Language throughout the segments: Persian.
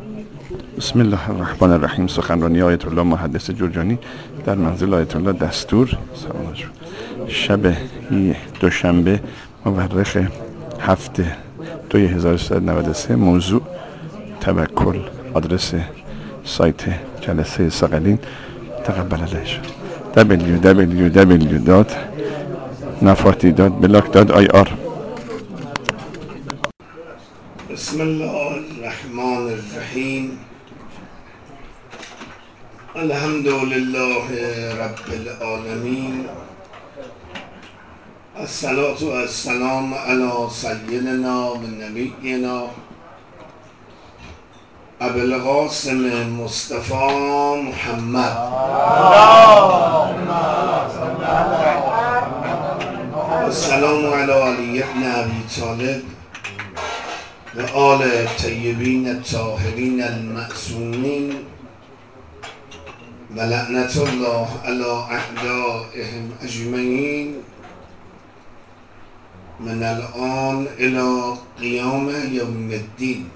بسم الله الرحمن الرحیم. سخنرانی آیت الله محدث جرجانی در منزل آیت الله دستور. شب دوشنبه مورخ 7/2/1393. موضوع توکل. آدرس سایت جلسه ثقلین تقبل الله www.nafati.blog.ir. بسم الله الرحمن الرحیم. الحمد لله رب العالمین. الصلاة و السلام علی سیدنا و نبینا ابی القاسم مصطفی محمد السلام علی علی بن ابی طالب و آل طیبین الطاهرین المعصومین و لعنت الله علی اعدائهم اجمعین من الان الی قیام یوم الدین.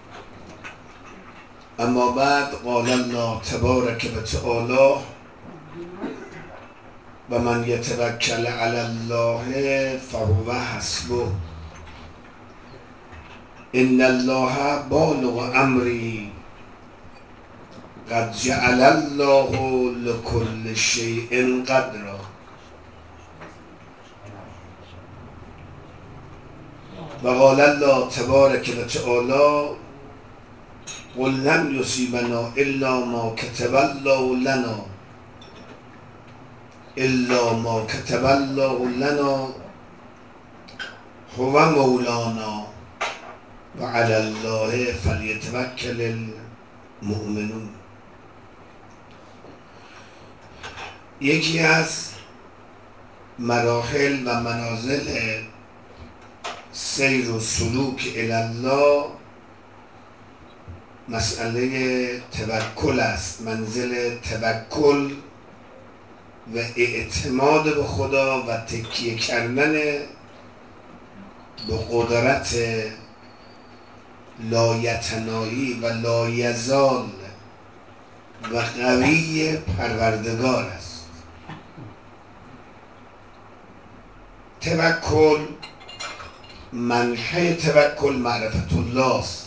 اما بعد قال الله تبارک و تعالی و من یتوکل علی الله فهو حسبه ان الله بالغ امری قد جعل الله لكل شیء قدرا. و قال الله تبارک و تعالی قل لن یصیبنا الا ما کتب الله لنا هو مولانا و علی الله فلیتوکل المؤمنون. یکی از مراحل و منازل سیر و سلوک الی الله مسئله توکل است. منزل توکل و اعتماد به خدا و تکیه کردن به قدرت لایتناهی و لایزال و قوی پروردگار است. توکل، منشأ توکل معرفت الله است.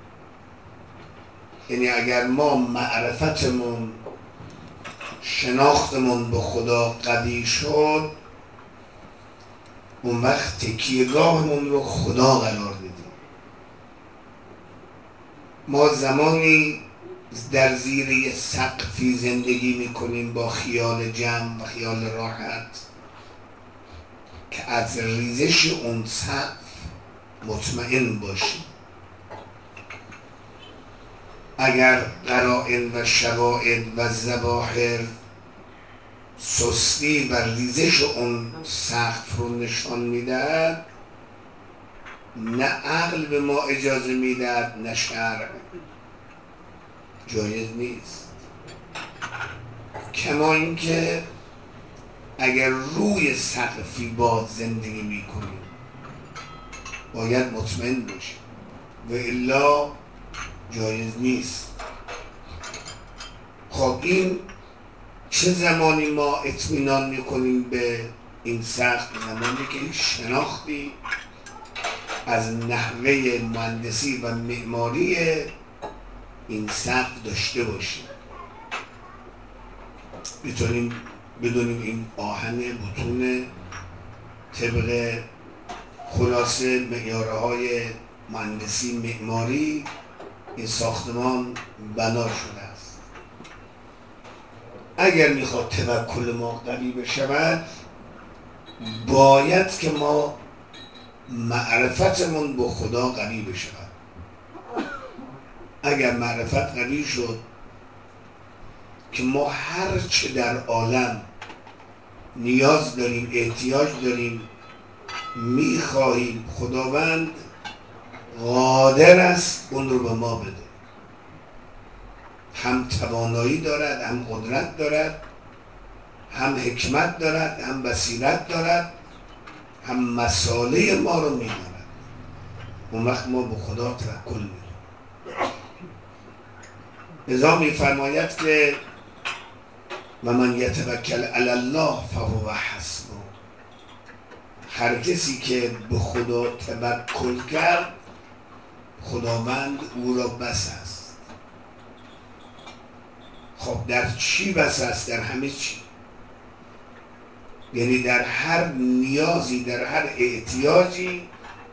یعنی اگر ما معرفتمون، شناختمون به خدا قوی شد، اون وقت تکیهگاهمون رو خدا قرار بدیم. ما زمانی در زیر یه سقفی زندگی میکنیم با خیال جمع و خیال راحت که از ریزش اون سقف مطمئن باشیم. اگر قرائن و شواهد و ظواهر سستی و ریزش اون سقف رو نشان میدهد، نه عقل به ما اجازه میدهد نه شرع، جایز نیست. کما اینکه اگر روی سقفی با زندگی میکنیم باید مطمئن باشیم و الا جایز نیست. خب این چه زمانی ما اطمینان میکنیم به این سقف؟ زمانی که شناختی از نحوه مهندسی و معماری این سقف داشته باشیم، بتونیم بدونیم این آهن بطون طبق خلاصه معیارهای مهندسی معماری این ساختمان بنا شده است. اگر میخواد توکل ما قوی بشود، باید که ما معرفتمون با خدا قوی بشود. اگر معرفت قوی شد که ما هر چه در عالم نیاز داریم، احتیاج داریم، میخواهیم، خداوند قادر است اون رو به ما بده. هم توانایی دارد، هم قدرت دارد، هم حکمت دارد، هم بصیرت دارد، هم مساله ما رو میداند. اون وقت ما به خدا توکل میکنیم. لذا میفرماید که و من یتوکل علی الله فهو حسبه. هر کسی که به خدا توکل کرد خداوند او را بس است. خب در چی بس است؟ در همه چی. یعنی در هر نیازی، در هر احتیاجی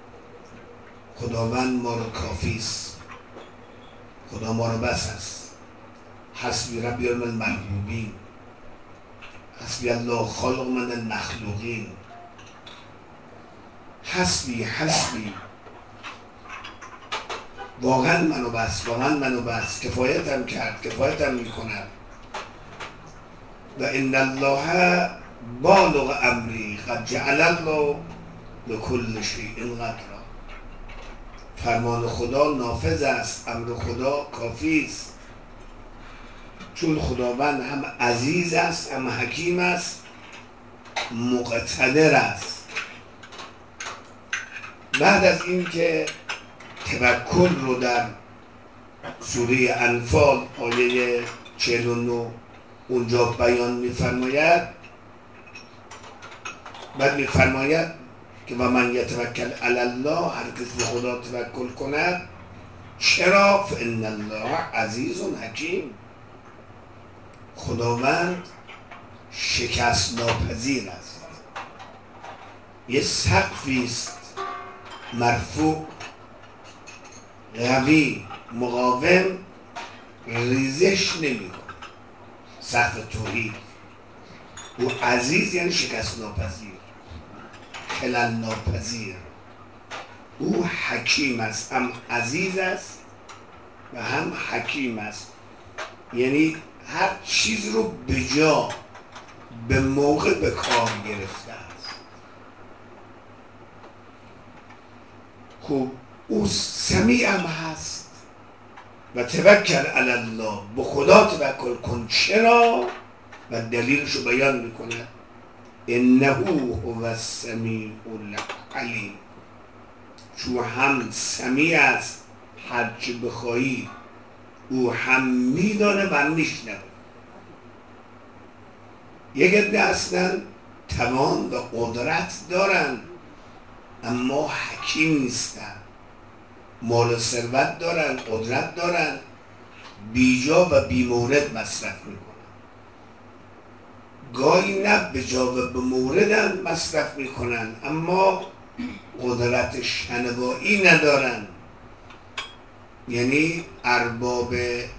خداوند ما را کافی است، خدا ما را بس است. حسبی ربی من المرحومین، حسبی الله خالق من المخلوقین. حسبی واقعا منو بس، واقعا منو بس، کفایتم کرد، کفایتم میکند. و ان الله بالغ امری قد جعل الله لكل شیء قدرا. فرمان خدا نافذ است، امر خدا کافی است، چون خداوند هم عزیز است، هم حکیم است، مقتدر است. بعد از این که توکل رو در سوره انفال آیه 49 اونجا بیان می‌فرماید، بعد می‌فرماید که و من یتوکل علی الله، هر کس به خدا توکل کند. چرا؟ فان الله عزیز و حکیم. خداوند شکست ناپذیر است. یه سقفی است مرفوع، قوی، مقاوم، ریزش نمی‌کنه. سقف توحید. او عزیز یعنی شکست ناپذیر، خلل ناپذیر. او حکیم است، هم عزیز است و هم حکیم است، یعنی هر چیز رو به جا، به موقع به کار گرفته است. خب او سمیع هم هست. و توکل علی الله، به خدا توکل کن. چرا؟ و دلیلش رو بیان میکنه، انه هو السمیع العلیم. چون هم سمیع است، هر چه بخواهی او هم میدانه و میشنوه. یک عده اصلا توان و قدرت دارن اما حکیم نیستن. مال و ثروت دارن، قدرت دارن، بیجا و بیمورد مصرف میکنن. گاهی نه به جا و به موردن مصرف میکنن اما قدرت شنوایی ندارن. یعنی ارباب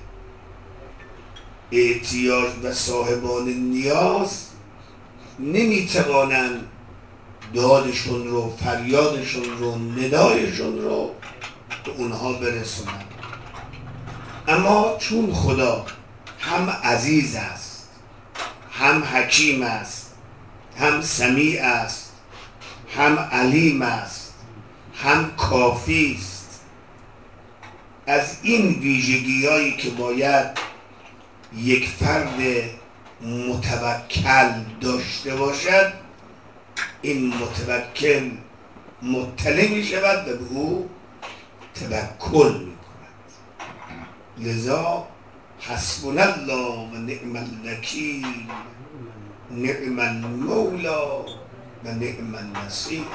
احتیاج و صاحبان نیاز نمیتوانند دادشون رو، فریادشون رو، ندایشون رو به اونها برسونن. اما چون خدا هم عزیز است، هم حکیم است، هم سمیع است، هم علیم است، هم کافی است، از این ویژگی‌هایی که باید یک فرد متوکل داشته باشد، این متوکل مطلع می شود و به او توکل می کند. لذا حسبنا الله و نعم الوکیل، نعم المولا و نعم النصیر.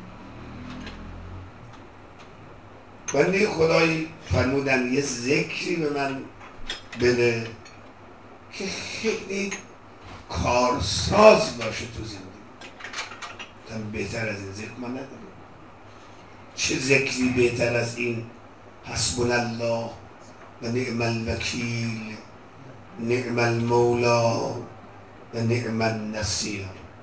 بنده خدایی فرمودن یه ذکری به من بده که خیلی کارساز باشه تو زندگی. بهتر از این ذکر من ندارم. چه ذکری بهتر از این؟ حسبنا الله و نعم الوکیل، نعم المولا و نعم النصیر.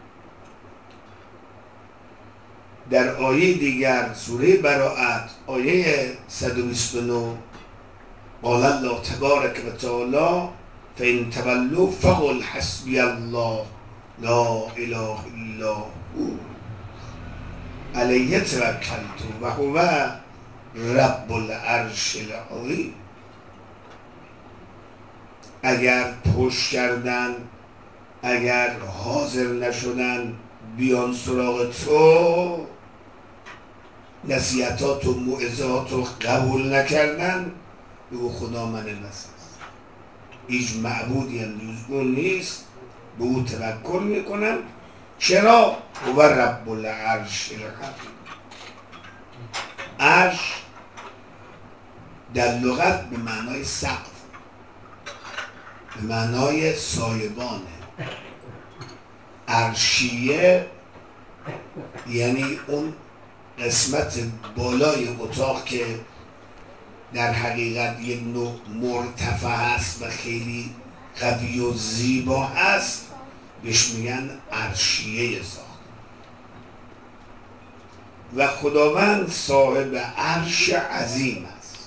در آیه دیگر سوره براءت آیه 129 قال الله تبارک و تعالی فإن تولوا فقل حسبی الله لا اله الا هو علیه توکلت و هو رب العرش العظیم. اگر پشت کردن، اگر حاضر نشدن بیان سراغ تو، نصیحتات و موعظات رو قبول نکردن، بگو خدا من بس است. هیچ معبودی هم جز اون نیست، به او توکل میکنم. چرا؟ هو رب العرش العظیم. عرش در لغت به معنای سقف، به معنای سایبانه. عرشیه یعنی اون قسمت بالای اتاق که در حقیقت یک نوع مرتفع هست و خیلی قوی و زیبا هست، بهش میگن عرشیه ساخت. و خداوند صاحب عرش عظیم است،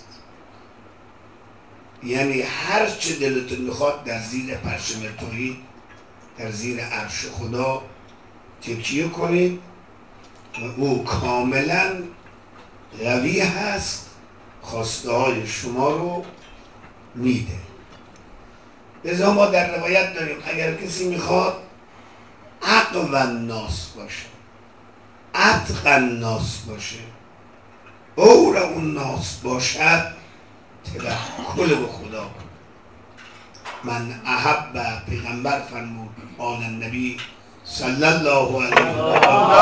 یعنی هر چه دلتون میخواد در زیر پرچم توحید، در زیر عرش خدا تکیه کنید و او کاملا قوی هست، خواسته های شما رو میده. لذا ما در روایت داریم اگر کسی میخواد اقوى الناس باشه، اتقى الناس باشه، اورع الناس باشد، توکل به خدا کن. من احب، پیغمبر فرمود آل النبی صلی الله علیه و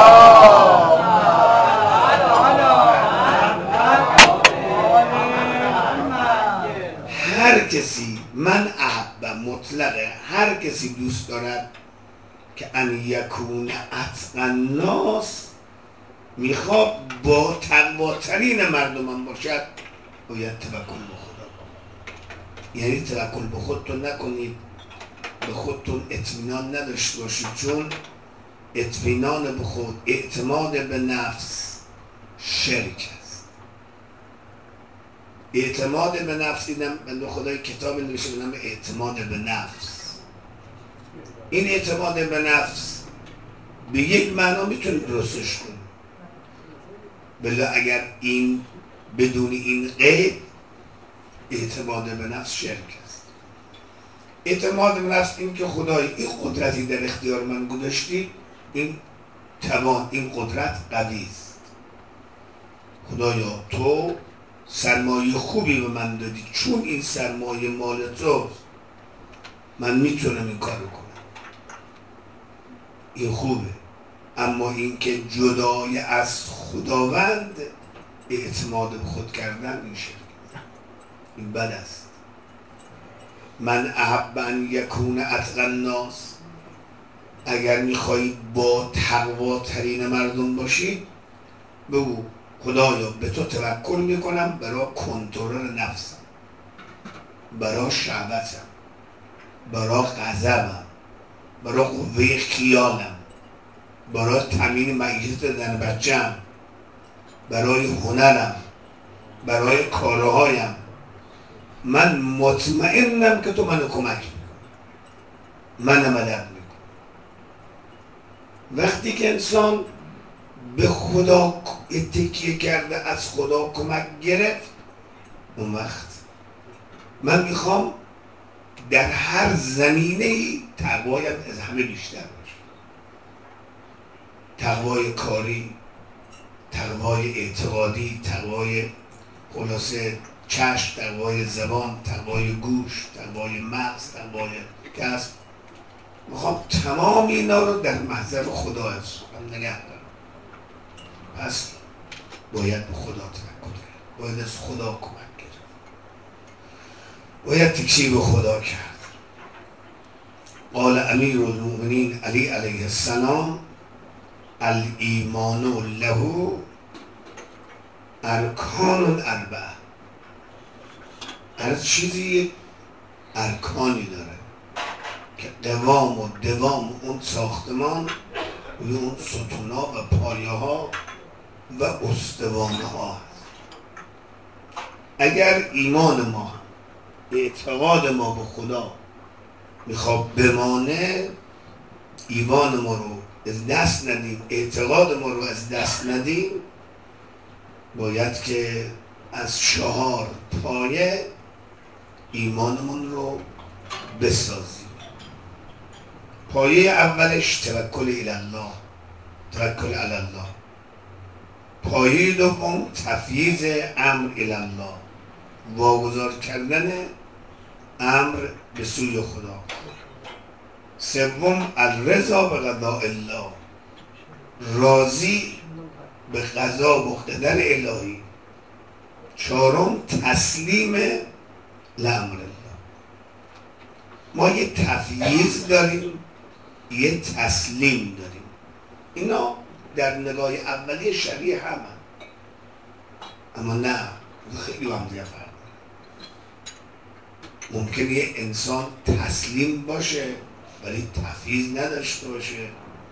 هر کسی، من احب مطلقه، هر کسی دوست دارد که ان یکون اتقى الناس، میخواد با تقواترین مردمان باشد، باید توکل به خدا. یعنی توکل به خودتون نکنید، به خودتون اطمینان نداشته باشید، چون اطمینان به خود، اعتماد به نفس شرک است. اعتماد به نفس، دیدم بنده خدای کتاب نوشته به نام اعتماد به نفس. این اعتماد به نفس به یک معنا میتونید درستش کنید، بلا اگر این بدون این قید اعتماد به نفس شرک است. اعتماد به نفس این که خدای این قدرتی در اختیار من گذاشتی، این توان، این قدرت قوی است. خدایا تو سرمایه خوبی به من دادی، چون این سرمایه مال توست، من میتونم این کارو کنم، این خوبه. اما این که جدای از خداوند اعتماد به خود کردن، این شرک، این بد است. من احب ان یکون اتقى الناس، اگر میخواهید با تقواترین مردم باشید، بگو خدایا به تو توکل میکنم برای کنترل نفسم، برای شهوتم، برای غضبم، برای قوه خیالم، برای تامین معیشت زن بچه‌ام، برای هنرم، برای کارهایم. من مطمئنم که تو منو کمک میکنی، منو مدد میکنی. وقتی که انسان به خدا تکیه کرده، از خدا کمک گرفت، اون وقت من میخوام در هر زمینه‌ای تقوایم از همه بیشتر باشه. تقوای کاری، تقوای اعتقادی، تقوای خلاصه چشم، تقوای زبان، تقوای گوش، تقوای مغز، تقوای کسب. میخوام تمام اینا رو در محضر خدا من نگه دارم. پس باید به خدا توکل کرد، باید از خدا کمک کرد، باید تکیه به خدا کرد. قال امیر المؤمنین علی علیه السلام الایمان له ارکان اربعه. هر چیزی ارکانی داره که قوام و دوام اون ساختمان و اون ستونا و پایه ها و استوانه ها هست. اگر ایمان ما، اعتقاد ما به خدا میخواد بمانه، ایمان ما رو از دست ندیم، اعتقاد ما رو از دست ندیم، باید که از 4 پایه ایمانمون رو بسازیم. پایه اولش توکل الی الله، توکل علی الله. پایه دوم تفویض امر الی الله، واگذار کردن امر به سوی خدا. سوم الرضا به قضاء الله، راضی به قضا و قدر الهی. چهارم تسلیم لامر الله. ما یه تفییض داریم، یه تسلیم داریم. اینا در نگاه اولی شریع همه، اما نه، خیلی هم دیگه فرق. ممکنه یه انسان تسلیم باشه ولی تفییض نداشته باشه.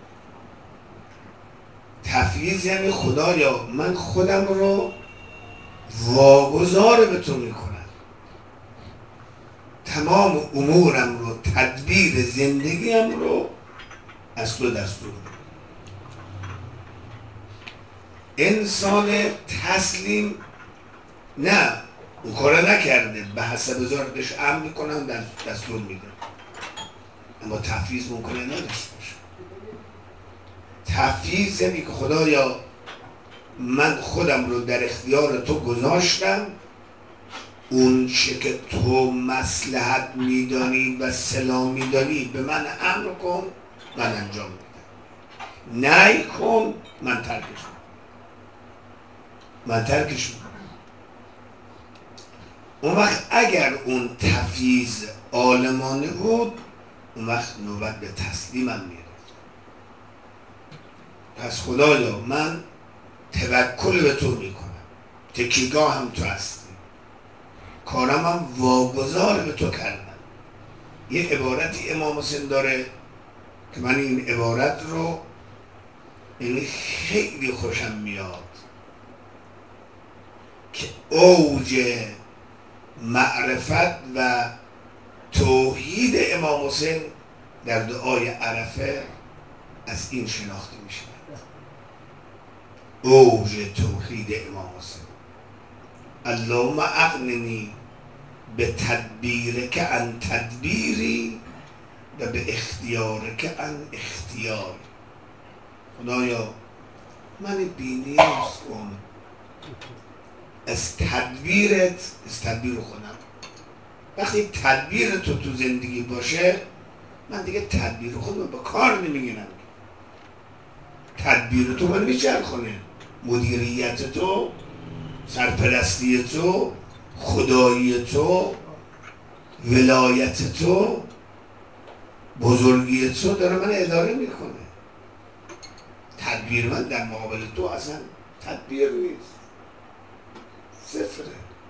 تفییض یعنی خدایا من خودم رو واگذار به تو میکنم، تمام امورم رو، تدبیر زندگیم رو از تو دستور میدم. انسان تسلیم نه، اون کار نکرده، به حسب ذاتش امر میکنم، دستور میده، اما تفییض ممکنه نداشته باشه. تفییض یعنی که خدایا من خودم رو در اختیار تو گذاشتم، اون چه که تو مصلحت میدانی و صلاح میدانی به من امر کن، من انجام میدم. نهی کن، من ترکش میدم. اون وقت اگر اون تفییض عالمانه بود، اون وقت نوبت به تسلیمم میرد. پس خدایا من توکل به تو میکنم، تکیهگاه هم تو هستی، کارم هم واگذار به تو کردم. یه عبارتی امام حسین داره که من این عبارت رو یعنی خیلی خوشم میاد، که اوج معرفت و توحید امام حسین در دعای عرفه از این شناخته میشه. اوج توحید امام حسین: اللهم اغننی به تدبیرک عن تدبیری و به اختیارک عن اختیاری. خدایا من بینی کن از تدبیرت، از تدبیر خودم. وقتی تدبیر تو زندگی باشه، من دیگه تدبیر خودم به کار نمیگیرم. تدبیر تو من میچرخونه، مدیریت تو، سرپرستی تو، خدایی تو، ولایت تو، بزرگی تو داره من اداره میکنه. تدبیر من در مقابل تو اصلا تدبیر نیست، صفره.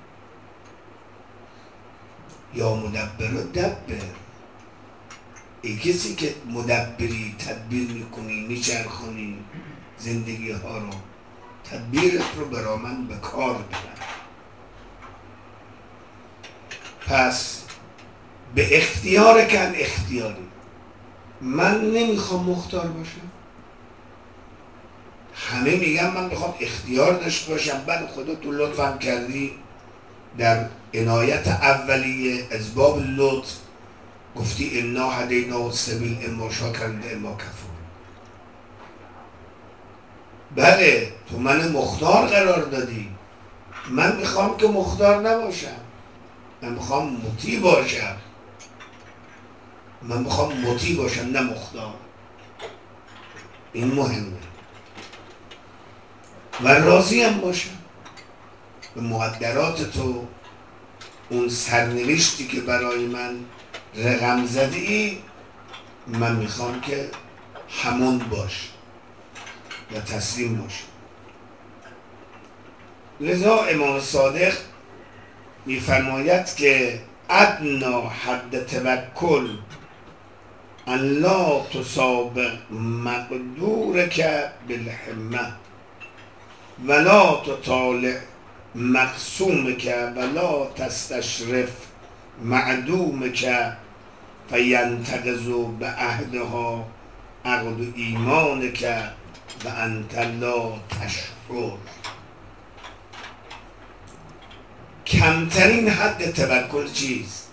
یا مدبر و دبر، ای کسی که مدبری، تدبیر میکنی، میچرخونی زندگی ها رو، تدبیرت رو برا من به کار ببر. پس به اختیار کن اختیاری. من نمیخوام مختار باشم. همه میگن من میخوام اختیار داشته باشم. بعد خدا تو لطفم کردی در عنایت اولیه از باب لطف گفتی انا هدینا السبیل اما شاکرا و اما کفور. بله تو من مختار قرار دادی، من میخوام که مختار نباشم، من میخوام مطیع باشم. نه مختار. این مهمه. و راضی هم باشم به مقدرات تو، اون سرنوشتی که برای من رقم زدی. من میخوام که همون باش و تسلیم باش. لذا امام صادق میفرماید که ادنا حد توکل ان لا تسابق مقدورک بالحمه ولا تطالع مقسومک ولا تستشرف معدومک فینتقض بعهدها عقد ایمانک و انت لا تشعر. کمترین حد توکل چیست؟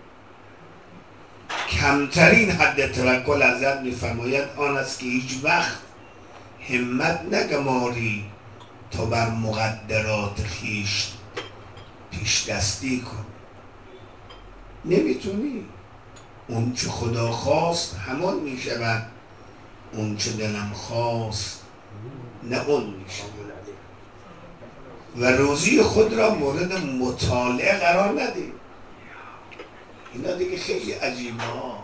کمترین حد توکل حضرت میفرماید آن است که هیچ وقت همت نگماری تا بر مقدرات خویش پیش دستی کن. نمیتونی. اون چه خدا خواست همان میشود، اون چه دلم خواست نه اون میشود. و روزی خود را مورد مطالعه قرار ندید. اینا دیگه خیلی عجیبه ها.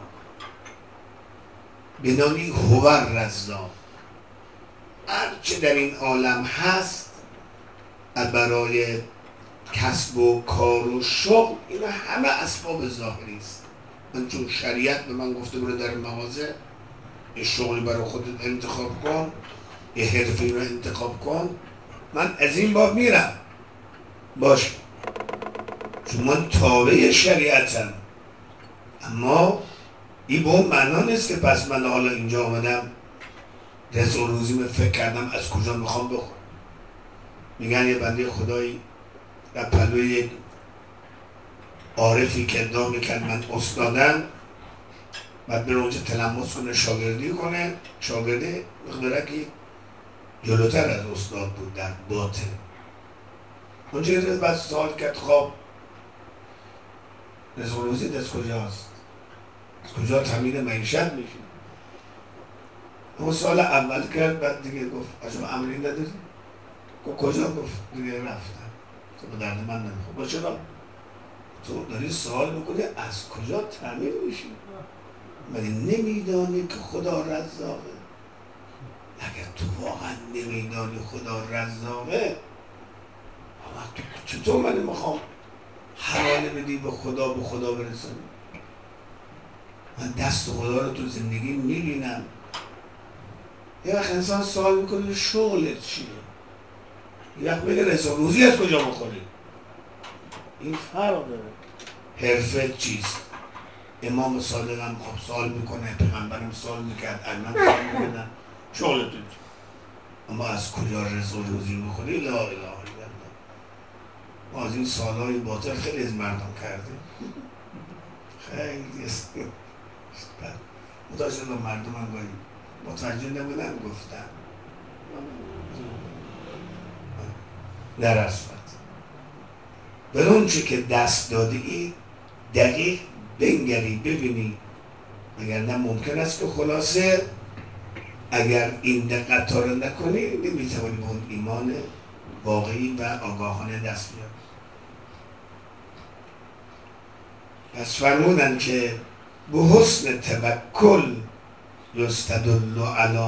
بدانی هو الرزاق، هرچه در این عالم هست برای کسب و کار و شغل، اینا همه اسباب ظاهری است. من چون شریعت به من گفته برو در مغازه یه شغلی برای خودت انتخاب کن، یه حرفی رو انتخاب کن، من از این باب میرم باشه، چون من تابع شریعتم. اما این به اون معنا نیست که پس من حالا اینجا آمدم رزق و روزیم فکر کردم از کجا میخوام بخورم. میگن یه بنده خدایی در پلوی یک عارفی که ادعا میکرد من استادم، بعد بره اونجا تلمس کنه، شاگردی کنه، شاگرده مقدارکی جلوتر از استاد بود در باطن. اونجا یه بعد سوال کرد خب رزق و روزی از کجاست؟ از کجا تامین معیشت میشه؟ اون سال اول کرد، بعد دیگه گفت شما امری نداری؟ گفت کجا؟ گفت دیگه رفتم، تو به درد من نمیخواد. با چرا؟ تو داری سوال میکنی از کجا تامین میشی؟ مگه نمیدانی که خدا رزاقه؟ اگر تو واقعا نمیدانی خدا رزاقه، تو چطور من میخوام حواله بدی به خدا، به خدا برسانی؟ من دست خدا رو تو زندگی میبینم. یه وقت انسان سوال میکنه شغلت چیه؟ یه وقت بگه رزق و روزی از کجا میخوری؟ این فرق داره. حرفت چیست؟ امام صادق هم خب سوال میکنه، پیغمبرم سوال میکرد، علمم سوال میکردن شغلتون چیه؟ اما از کجا رزق و روزی میخوری؟ لا اله الا الله. ما از این سوالهای باطل خیلی از مردم کردیم، خیلی است. متوجه مردم هم گاهی متوجه نبودن گفتن در اصفت به اون چه که دست داده ای دقیق بنگری ببینی، اگر نه ممکن است که خلاصه اگر این دقت رو نکنی نمیتوانی به اون ایمان واقعی و آگاهانه دست بیاری. پس فرمودن که به حسن توکل یستدل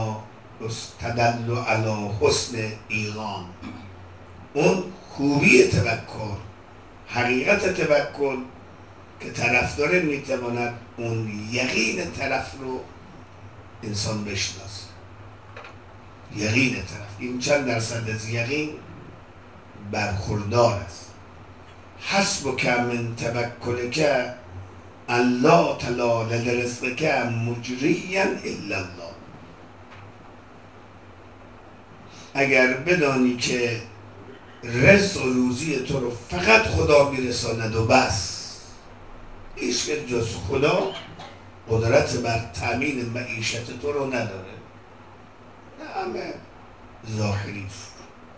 علی حسن ایقان. اون خوبی توکل، حقیقت توکل که طرفدار میتواند اون یقین طرف رو انسان بشناسه. یقین طرف این چند درصد از یقین برخوردار است. حسبک من توکلک ان لا تلال لرزقک مجریا الا الله. اگر بدانی که رزق و روزی تو رو فقط خدا میرساند و بس، هیچ جز خدا قدرت بر تامین معیشت تو رو نداره، همه ظاهری است.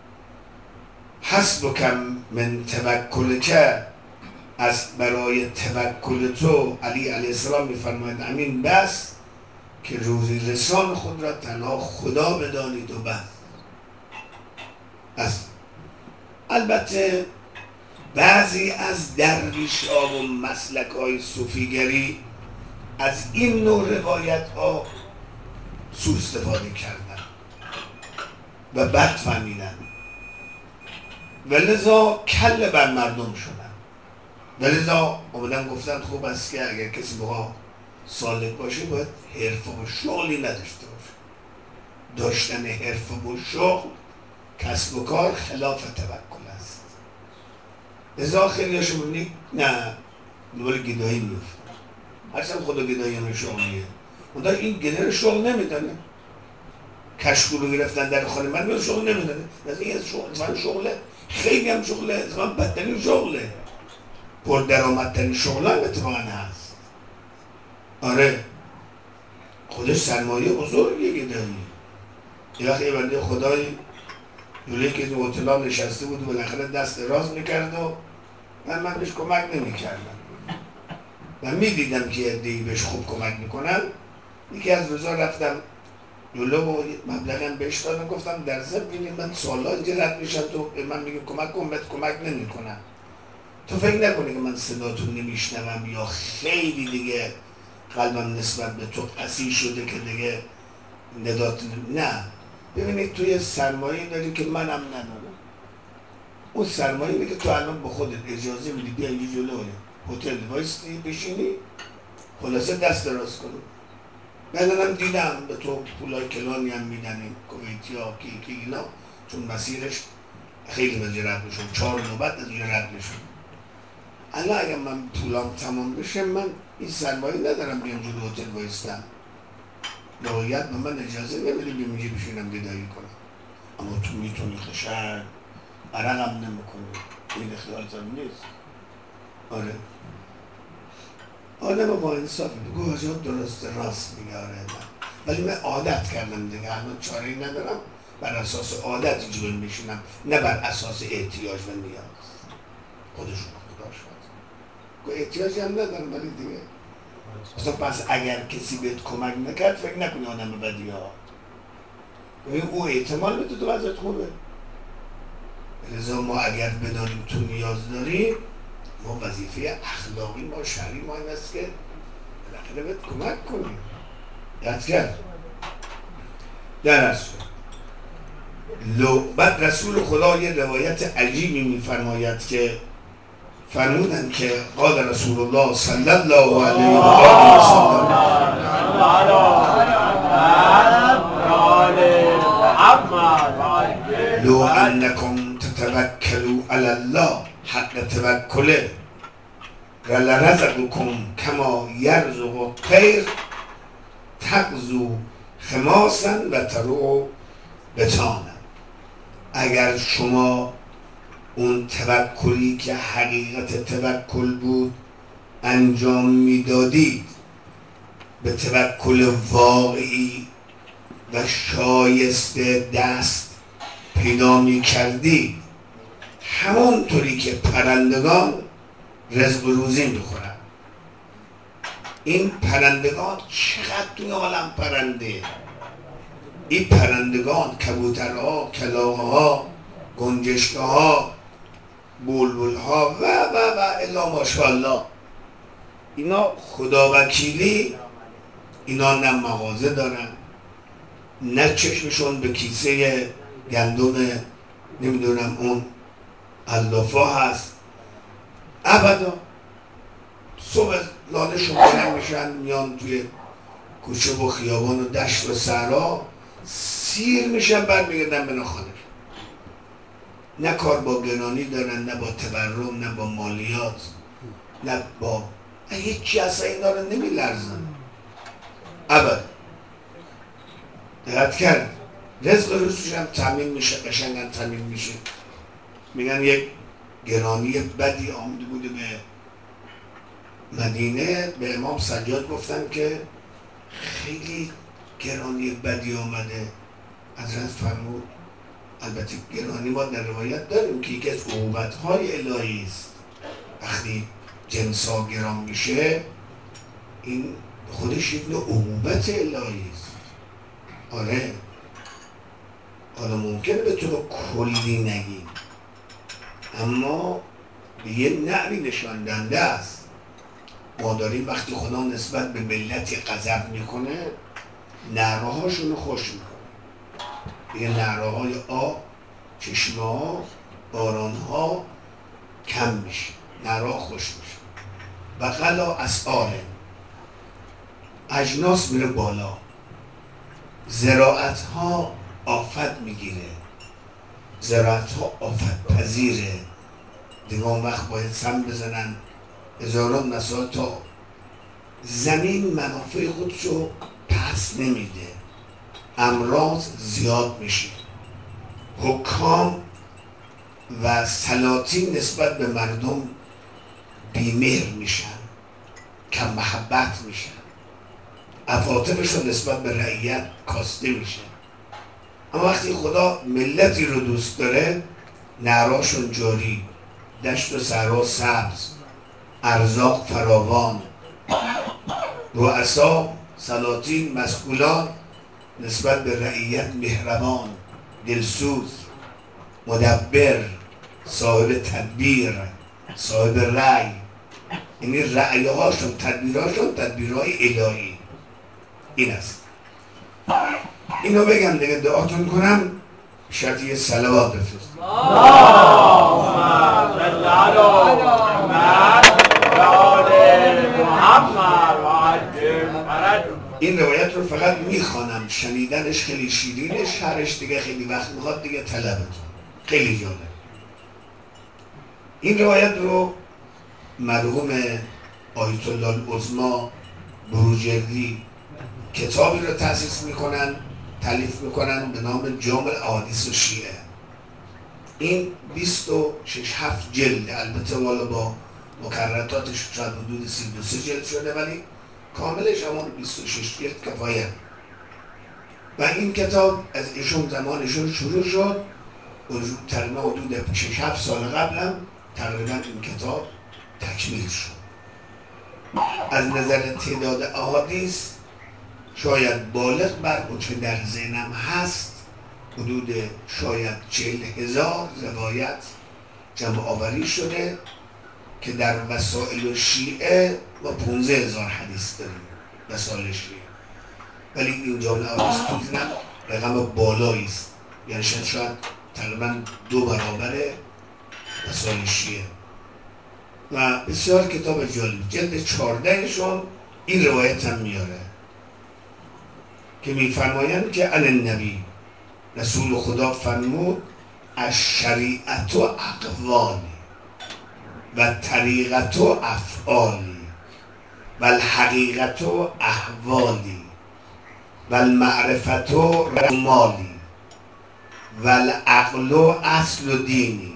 حسبک من توکلک، از برای توکل تو علی علیه السلام میفرماید امین بس که روزی رسان خود را تنها خدا بدانید و بس. البته بعضی از درویش‌ها و مسلک‌های صوفیگری از این نوع روایت‌ها سوء استفاده کردن و بد فهمیدن و لذا کله بر مردم شدن و لذا اومدن گفتن خوب است که اگر کسی بها سالک باشه باید حرفه و شغلی نداشته باشه. داشتن حرفه و شغل، کسب و کار خلاف توکل است. لذا خیلی هاشون میبینی نه دنبال گدایی میفته، هرچند خدا گدایی همه شغلیه، منتها این گده رو شغل نمیدانه. کشکول رو گرفتن در خانه من به شغل نمیدانه. از این شغله خیلی هم شغله، از من بدترین شغله، پر درآمدترین شغله هم اتفاقا هست. آره خودش سرمایه بزرگیه گدایی. یه وقت یه بنده خدایی جلوی که دو هتل نشسته بود و بالاخره دست راز میکرد و من بهش کمک نمیکردم. و میدیدم که عده‌ای بهش خوب کمک میکنن. یکی از روزا رفتم جلو و مبلغم بهش دادم، گفتم در ضمن ببین من سوالا اینجا رد میشم، تو به من میگی کمک کن، بهت کمک نمیکنم. تو فکر نکنی که من صداتو نمیشنوم یا خیلی دیگه قلبم نسبت به تو قسی شده که دیگه ندات نه. ببینید توی سرمایه داری که منم ندارم. اون سرمایه اینه که تو الان با خودت اجازه میدی بیا اینجا جلو هتل وایستی بشینی خلاصه دست دراز کنی. بعدم دیدم به تو پولای کلانی هم میدن این کویتی ها که اینا، چون مسیرش خیلی وجه رد میشون، 4 نوبت از اینجا رد میشون. الان اگر من پولام تمام بشه من این سرمایه ندارم بیام جلو هتل وایستم. باید من اجازه نمیدیم بیام اینجا بشینم گدایی کنم. اما تو میتونی خشن عرقم نمیکنی، این خیالتم نیست. آره آدم با انصافی بگو حاجاب درسته راست میگه. آره ولی من عادت کردم دیگه، الان چاره‌ای ندارم، بر اساس عادت اینجا میشینم نه بر اساس احتیاج و نیاز. خودشون خدا شد احتیاجی هم ندارم، ولی دیگه اصلا پس اگر کسی بهت کمک نکرد فکر نکنی آدم بدی ها. او احتمال بده تو وضعت خوبه. لذا ما اگر بدانیم تو نیاز داریم، ما وظیفه اخلاقی ما شرعی ما این است که بالاخره بهت کمک کنیم. یاد کرد در اصل بعد رسول خدا یه روایت عجیبی میفرماید که فرمودن که قال رسول الله صلی الله علیه و آله و سلم لو انکم تتوکلوا علی الله حق توکله ولرزقکم کما یرزق الطیر تغدو خماسا و تروح بطانا. اگر شما اون توکلی که حقیقت توکل بود انجام میدادید، به توکل واقعی و شایسته دست پیدا میکردید، همونطوری که پرندگان رزق و روزی میخورن. این پرندگان چقدر توی عالم پرنده، این پرندگان کبوترها، کلاغها، گنجشکها، بلبلها و الا ماشاءالله، اینا خدا وکیلی اینا نه مغازه دارن، نه چشمشون به کیسه گندم نمیدونم اون علافا هست، ابدا. صبح لاله شما میشن میان توی کوچه و خیابان و دشت و صحرا سیر میشن، بعد میگردن به خانه. نه کار با گرانی دارن، نه با تورم، نه با مالیات، نه با هیچی، اصلا اینا رو نمیلرزن ابدا. دقت کرد رزق روزش هم تامین میشه، قشنگن تامین میشه. میگن یک گرانی بدی آمده بوده به مدینه، به امام سجاد گفتن که خیلی گرانی بدی آمده. حضرت فرمود البته گرانی ما در روایت داریم که یکی از عقوبت‌های الهی است. وقتی جنسا گران میشه این خودش یک نوع عقوبت الهی است. آره حالا ممکنه به طور کلی نگیم، اما به یه نحوی نشان دهنده است. ما داریم وقتی خدا نسبت به ملتی غضب میکنه نعرهاشون رو خوش میکنه. دیگه نعره‌های آب، چشمه ها، باران ها کم میشه، نعره خوش میشه. بقلا اسعاره، اجناس میره بالا، زراعت ها آفت میگیره، زراعت ها آفت پذیره. دیگه اون وقت باید سم بزنن هزاران مثال تا زمین منافع خودشو پس نمیده، امراض زیاد میشه، حکام و سلاطین نسبت به مردم بیمهر میشن، کم محبت میشن، عواطفشون نسبت به رعیت کاسته میشه. اما وقتی خدا ملتی رو دوست داره نعراشون جاری، دشت و صحرا سبز، ارزاق فراوان، رؤسا، سلاطین، مسئولان نسبت به رعیت مهربان، دلسوز، مدبر، صاحب تدبیر، صاحب رأی. یعنی رأیهاشون، تدبیرهاشون تدبیرهای الهی. این است. اینو بگم دیگه دعاتون کنم، شرط یه صلوات بفرست. این روایت رو فقط میخوانم، شنیدنش خیلی شیرینه، شرحش دیگه خیلی وقت میخواد، دیگه طلبتون خیلی جالب. این روایت رو مرحوم آیت الله العظمی بروجردی کتابی رو تأسیس میکنن، تالیف میکنن به نام جامع احادیث شیعه. این 26-7 جلد، البته والا با مکرراتش شاید حدود 32 جلد شده، ولی کاملش همون 26 جلد کفایت. و این کتاب از ایشون زمانشون شروع شد، تقریبا حدود 6-7 سال قبلم تقریبا این کتاب تکمیل شد. از نظر تعداد احادیث شاید بالغ بر اونچه در ذهنم هست، حدود شاید 40,000 روایت جمع آوری شده که در وسائل شیعه ما 15,000 حدیث داریم وسائل شیعه، ولی این جمله احادیث تو ذهنم رقم بالایی است، یعنی شاید تقریبا 2 برابر وسائل شیعه. و بسیار کتاب جالب. جلد 14 شون این روایت هم میاره که میفرمایند که علی النبی رسول خدا فرمود الشریعت و اقوالی و طریقت و افعالی و الحقیقت و احوالی و المعرفت و رمالی و العقل و اصل و دینی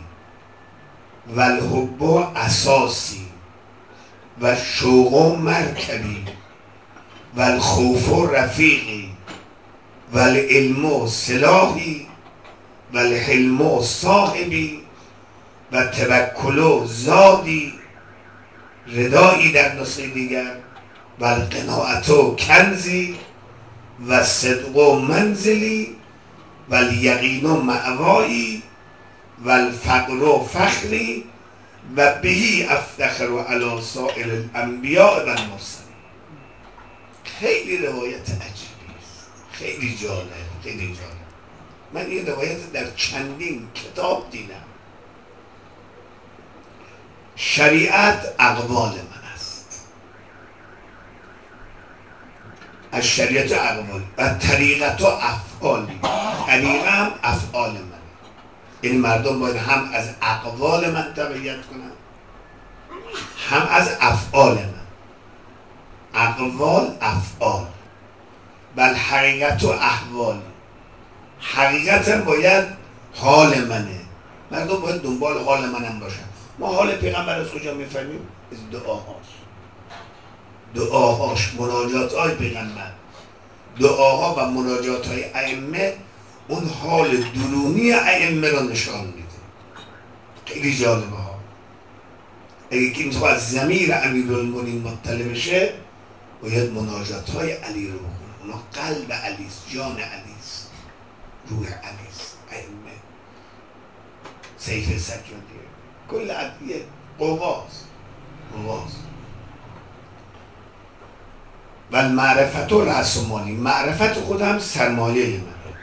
و الحب و اساسی و شوق و مرکبی و الخوف و رفیقی و العلم و سلاحی و الحلم و صاحبی و توکل و زادی، ردایی در نسخه دیگر، و القناعت و کنزی و صدق و منزلی و الیقین و مأوایی و الفقر و فخری و بهی افتخر و علی سائر الانبیاء و المرسلین. خیلی روایت عجیبی است، خیلی جالب، خیلی جالب. من این روایت در چندین کتاب دیدم. شریعت اقوال من است، از شریعت اقوال و طریقت و افعالی، طریقه هم افعال من. این مردم باید هم از اقوال من تبعیت کنن هم از افعال من. اقوال، افعال. بل حقیقت و احوال، حقیقت هم باید حال منه. مردم باید دنبال حال منم باشن. ما حال پیغمبر از کجا میفهمیم؟ از دعاهاش، مناجاتهای پیغمبر، دعاها و مناجاتهای ائمه اون حال درونی ائمه را نشان میده. خیلی جالبه ها. اگه که میخواه از ضمیر امیرالمومنین مطلع بشه باید مناجاتهای علی رو بخونه. اونا قلب علیست، جان علیست، روح علیست. ائمه، سیف سکردیه، کل عدیه قواست. و معرفت و رأس مالی، معرفت خودم سرمایه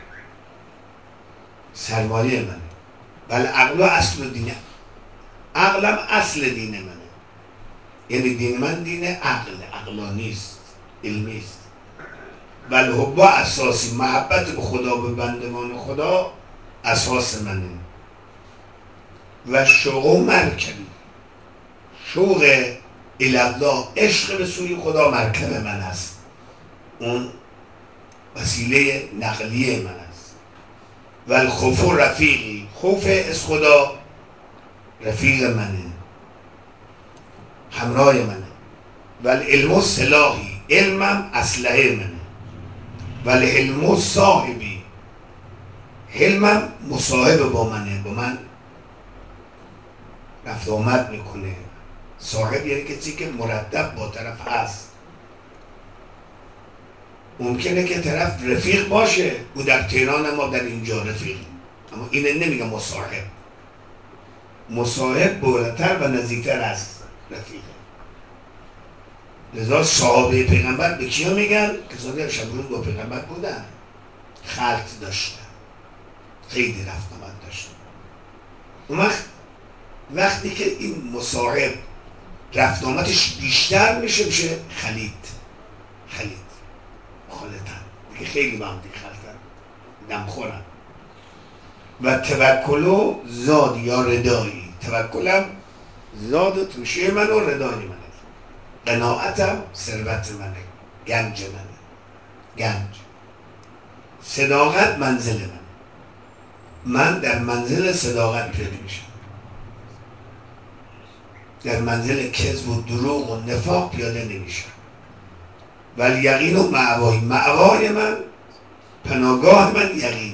منه. بل عقل و اصل دینه، عقلم اصل دین منه. یعنی دین من دین عقلانیست، علمیست. بل حب اساسی، محبت به خدا، به بندگان خدا اساس منه. و شوق و مرکبی، شوق الالله، عشق به سوی خدا مرکب من است، اون وسیله نقلیه من است. و الخوف و رفیقی، خوف از خدا رفیق منه، همراه منه. و العلم و سلاحی، علمم اسلحه منه. و الحلم و صاحبی، حلمم مصاحب با منه، با من رفت آمد میکنه. صاحب یعنی کسی که مرتب با طرف هست. ممکنه که طرف رفیق باشه، او در تهران ما در اینجا رفیقی، اما اینه نمیگه مصاحب. مصاحب بالاتر و نزدیکتر از رفیقه. لذا صحابه پیغمبر به کیا میگن؟ کسانی شب روز با پیغمبر بودن، خلط داشتن، خیلی رفت آمد داشتن. اون وقتی که این مصاحب رفت آمدش بیشتر میشه خلید خالتن که خیلی با هم دیگه خلطن، دم خورن. و توکلو زاد یا ردایی، توکلم زاد توشه من و ردای منه، قناعتم ثروت منه، گنج منه، گنج. صداقت منزل من در منزل صداقت پیاده میشم، در منزل کذب و دروغ و نفاق پیاده نمیشم. ولی یقین و مأوای من، پناهگاه من یقینه.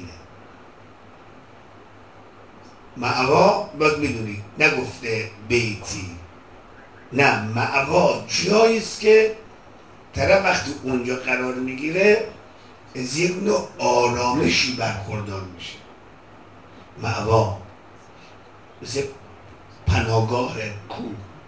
مأوا باید میدونی نگفته بیتی، نه، مأوا جاییست که طرف وقتی اونجا قرار میگیره از یک نوع آرامشی برخوردار میشه. مأوا مثل پناهگاه کو،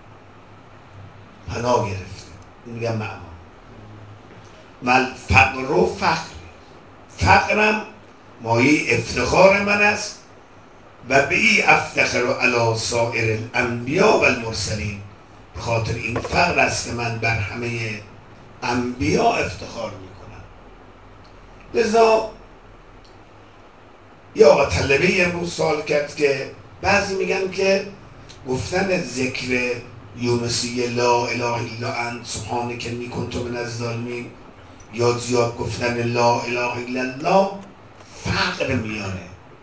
پناه گرفته، میگم مأوا. مل فقر و فقرم مایه افتخار من است و به ای افتخر علی سایر الانبیا و المرسلین. به خاطر این فقر است که من بر همه انبیا افتخار میکنم. لذا یا آقا طلبه امروز سوال کرد که بعضی میگن که گفتن ذکر یونسی لا اله الا انت سبحانک انی کنت من الظالمین یا زیاد گفتن لا اله الا الله فقر میاره.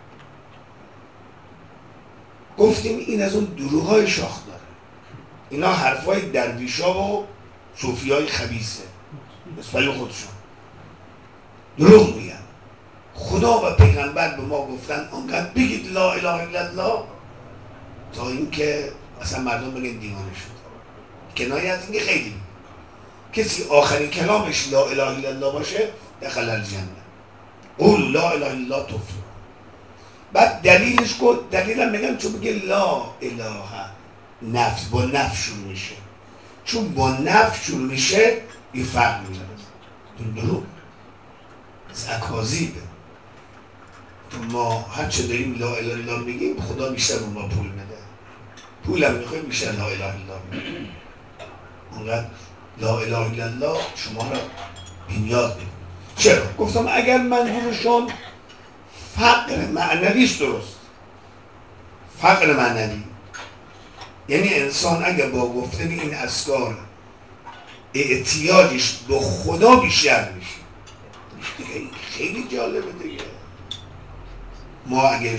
گفتیم این از اون دروغ‌های شاخ داره، اینا حرفای درویشا و صوفیای خبیثه نسبت خودشون، دروغ میگن. خدا و پیغمبر به ما گفتن انقدر بگید لا اله الا الله تا اینکه اصلا مردم بگن دیوانه شد. کنایه از اینکه خیلی کسی آخرین کلامش لا اله الا الله باشه دخل الجنه، قول لا اله الا الله تفلحون. بعد دلیلش گفت، دلیلم میگم چون بگه لا اله نفس با نفس شروع میشه، چون با نفس شروع میشه این فرق میاره. دروغ از اکاذیبه. ما هر چه داریم لا اله الا الله میگیم خدا بیشتر به ما پول میده، پولم میخوایم بیشتر لا اله الا الله میگیم. اونقدر لا اله الا الله شما را بی‌نیاز میکنه. چرا؟ گفتم اگر منظورشون فقر معنویست، درست، فقر معنوی یعنی انسان اگر با گفتن این اذکار احتیاجش به خدا بیشتر میشه دیگه، این خیلی جالبه دیگه. ما اگر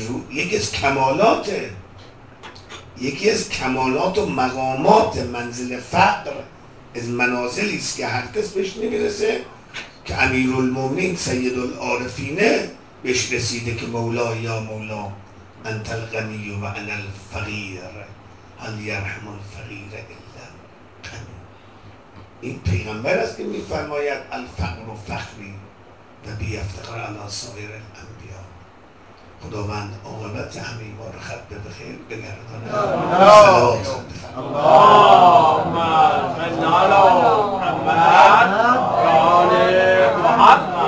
یکی از کمالات و مقامات منزل فقر از منازلی است که هر کس بهش نمیرسه که امیرالمومنین سید العارفینه بهش رسیده که مولا یا مولا انت الغنی و انا الفقیر هل یرحم الفقیر الا غنی. این پیغمبر است که میفرماید الفقر و فخری و بی افتخار علی سایر الانبیا. خداوند عاقبت همه ما رو خط به خیر بگرداند. صلوات اللهم صل علی محمد.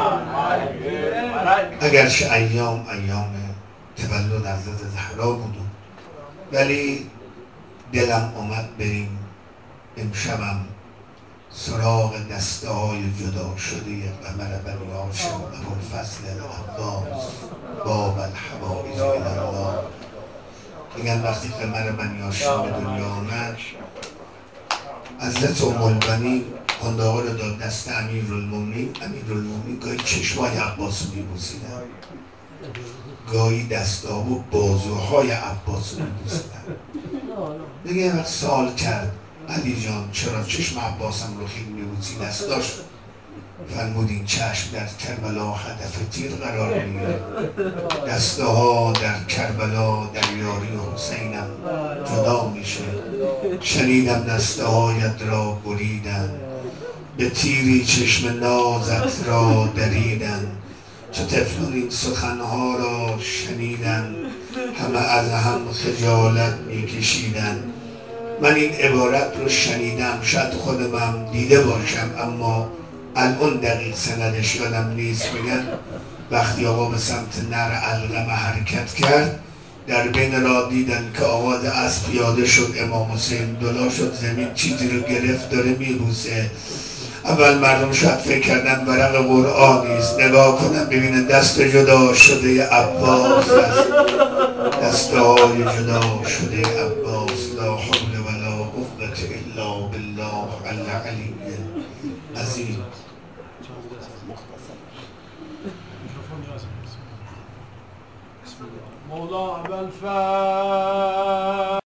اگرچه ایام تولد حضرت زهرا بودم، ولی دلم آمد بریم امشبم سراغ دسته های جدا شده قمر بنی هاشم ابوالفضل العباس باب الحوائج الی الله. میگن وقتی قمر بنی هاشم به دنیا آمد حضرت ام البنین قنداق رو داد دست امیرالمومنین گاهی چشمای عباس رو میبوسیدن، گاهی دستا و بازوهای عباس رو میبوسیدن. دیگه یه وقت سوال کرد علی جان چرا چشم عباسم رو خیلی میبوسی دستاش؟ فرمود این چشم در کربلا هدف تیر قرار میگیره، دسته ها در کربلا در یاری حسینم جدا میشه. شنیدم دسته هایت را بریدن، به تیری چشم نازت را دریدن، چو طفلان این سخنها را شنیدن، همه از هم خجالت میکشیدن. من این عبارت رو شنیدم، شاید خودم دیده باشم اما الان دقیق سندش یادم نیست. میگن وقتی آقا به سمت نهر علقمه حرکت کرد، در بین راه دیدن که آواز اسب پیاده شد، امام حسین دلا شد زمین، چیزی رو گرفت داره میبوسه. اول مردم شاید فکر کردن ورق قرآنی است، نگاه کنن ببینن دست جدا شده عباس است، دستهای جدا شده عباس. لا حول ولا قوة الا بالله العلی العظیم. مولا ابوالفضل